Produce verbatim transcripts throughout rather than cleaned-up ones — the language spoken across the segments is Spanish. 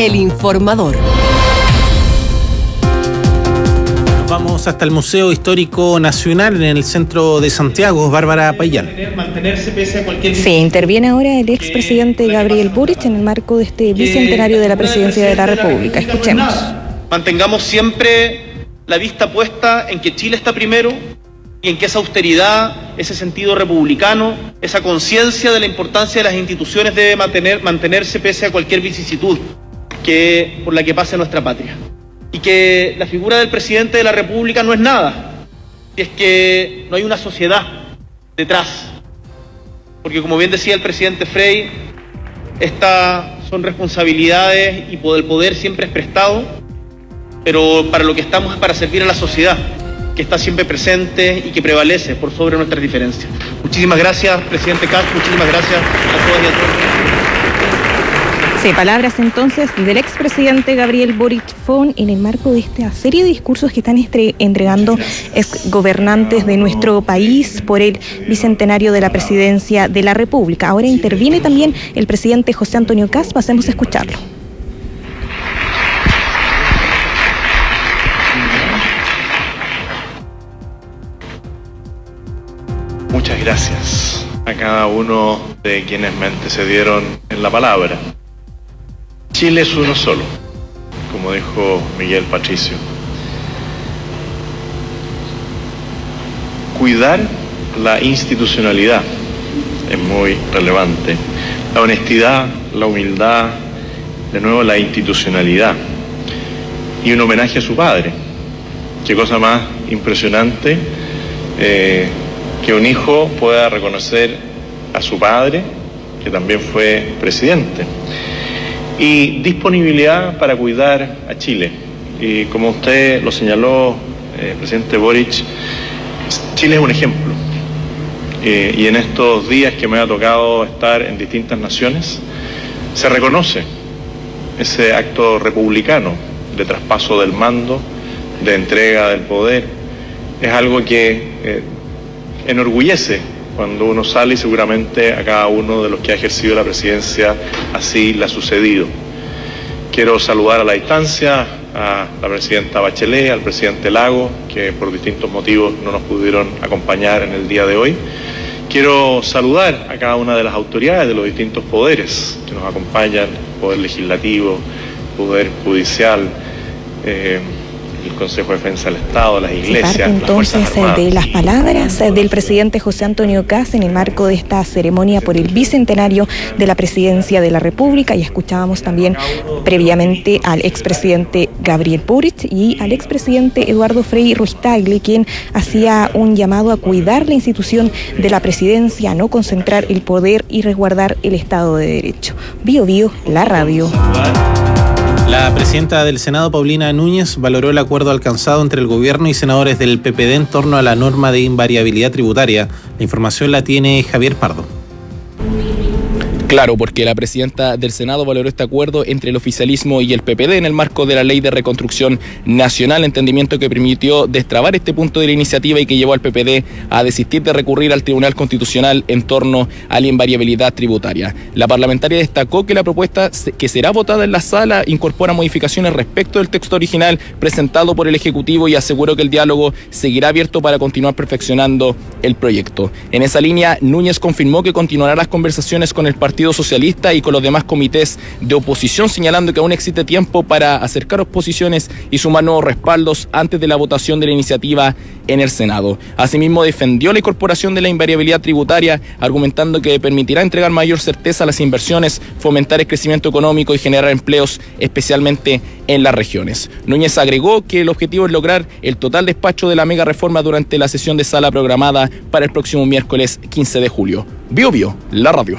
El Informador. Vamos hasta el Museo Histórico Nacional en el centro de Santiago. Bárbara Payán. Sí, interviene ahora el expresidente Gabriel Boric en el marco de este bicentenario de la Presidencia de la República. Escuchemos. Mantengamos siempre la vista puesta en que Chile está primero y en que esa austeridad, ese sentido republicano, esa conciencia de la importancia de las instituciones debe mantener, mantenerse pese a cualquier vicisitud que, por la que pase nuestra patria. Y que la figura del presidente de la República no es nada, si es que no hay una sociedad detrás. Porque como bien decía el presidente Frei, estas son responsabilidades y el poder siempre es prestado, pero para lo que estamos es para servir a la sociedad, que está siempre presente y que prevalece por sobre nuestras diferencias. Muchísimas gracias, presidente Castro, muchísimas gracias a todas y a todos. Sí, palabras entonces del expresidente Gabriel Boric Fon en el marco de esta serie de discursos que están entre, entregando exgobernantes de nuestro país por el bicentenario de la Presidencia de la República. Ahora interviene también el presidente José Antonio Kast. Pasemos a escucharlo. Muchas gracias a cada uno de quienes me antecedieron en la palabra. Chile es uno solo, como dijo Miguel Patricio. Cuidar la institucionalidad es muy relevante. La honestidad, la humildad, de nuevo la institucionalidad. Y un homenaje a su padre. Qué cosa más impresionante eh, que un hijo pueda reconocer a su padre, que también fue presidente. Y disponibilidad para cuidar a Chile. Y como usted lo señaló, eh, presidente Boric, Chile es un ejemplo. Eh, y en estos días que me ha tocado estar en distintas naciones, se reconoce ese acto republicano de traspaso del mando, de entrega del poder. Es algo que eh, enorgullece cuando uno sale, y seguramente a cada uno de los que ha ejercido la presidencia así le ha sucedido. Quiero saludar a la distancia a la presidenta Bachelet, al presidente Lagos, que por distintos motivos no nos pudieron acompañar en el día de hoy. Quiero saludar a cada una de las autoridades de los distintos poderes que nos acompañan, Poder Legislativo, Poder Judicial, eh, el Consejo de Defensa del Estado, las iglesias, parte entonces las de las palabras del presidente José Antonio Kast en el marco de esta ceremonia por el bicentenario de la Presidencia de la República. Y escuchábamos también previamente al expresidente Gabriel Boric y al expresidente Eduardo Frei Ruiz-Tagle, quien hacía un llamado a cuidar la institución de la presidencia, a no concentrar el poder y resguardar el Estado de Derecho. Bio Bio, la radio. La presidenta del Senado, Paulina Núñez, valoró el acuerdo alcanzado entre el gobierno y senadores del P P D en torno a la norma de invariabilidad tributaria. La información la tiene Javier Pardo. Claro, porque la presidenta del Senado valoró este acuerdo entre el oficialismo y el P P D en el marco de la Ley de Reconstrucción Nacional, entendimiento que permitió destrabar este punto de la iniciativa y que llevó al P P D a desistir de recurrir al Tribunal Constitucional en torno a la invariabilidad tributaria. La parlamentaria destacó que la propuesta que será votada en la sala incorpora modificaciones respecto del texto original presentado por el Ejecutivo y aseguró que el diálogo seguirá abierto para continuar perfeccionando el proyecto. En esa línea, Núñez confirmó que continuará las conversaciones con el Partido Socialista y con los demás comités de oposición, señalando que aún existe tiempo para acercar posiciones y sumar nuevos respaldos antes de la votación de la iniciativa en el Senado. Asimismo, defendió la incorporación de la invariabilidad tributaria, argumentando que permitirá entregar mayor certeza a las inversiones, fomentar el crecimiento económico y generar empleos, especialmente en las regiones. Núñez agregó que el objetivo es lograr el total despacho de la mega reforma durante la sesión de sala programada para el próximo miércoles quince de julio. Bio Bio, la radio.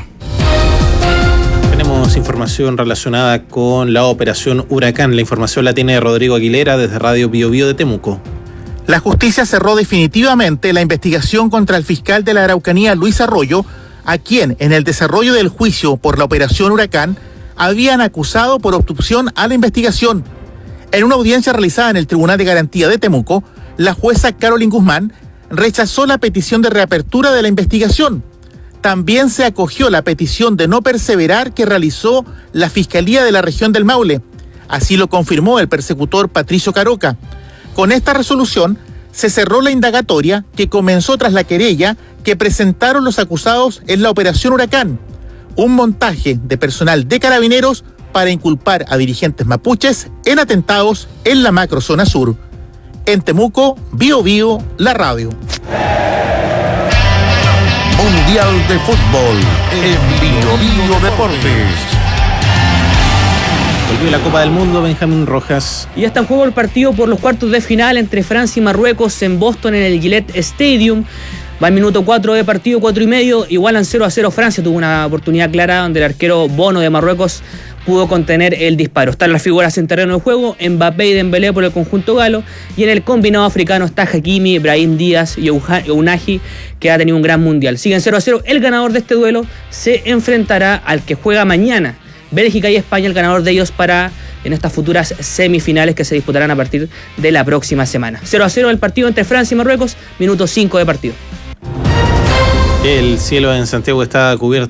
Tenemos información relacionada con la operación Huracán. La información la tiene Rodrigo Aguilera desde Radio Bio Bio de Temuco. La justicia cerró definitivamente la investigación contra el fiscal de la Araucanía, Luis Arroyo, a quien, en el desarrollo del juicio por la operación Huracán, habían acusado por obstrucción a la investigación. En una audiencia realizada en el Tribunal de Garantía de Temuco, la jueza Carolyn Guzmán rechazó la petición de reapertura de la investigación. También se acogió la petición de no perseverar que realizó la Fiscalía de la región del Maule, Así lo confirmó el persecutor Patricio Caroca. Con esta resolución se cerró la indagatoria que comenzó tras la querella que presentaron los acusados en la Operación Huracán, un montaje de personal de Carabineros para inculpar a dirigentes mapuches en atentados en la macrozona sur. En Temuco, Bio Bio, la radio. Mundial de Fútbol en Bio Bio Deportes. Volvió la Copa del Mundo, Benjamín Rojas. Y está en juego el partido por los cuartos de final entre Francia y Marruecos en Boston en el Gillette Stadium. Va al minuto cuatro de partido, cuatro y medio, igualan cero a cero. Francia tuvo una oportunidad clara donde el arquero Bono de Marruecos pudo contener el disparo. Están las figuras en terreno de juego, Mbappé y Dembélé por el conjunto galo, y en el combinado africano está Hakimi, Brahim Díaz y Ounahi, que ha tenido un gran mundial. Siguen cero a cero, el ganador de este duelo se enfrentará al que juega mañana, Bélgica y España, el ganador de ellos para en estas futuras semifinales que se disputarán a partir de la próxima semana. cero a cero el partido entre Francia y Marruecos, minuto cinco de partido. El cielo en Santiago está cubierto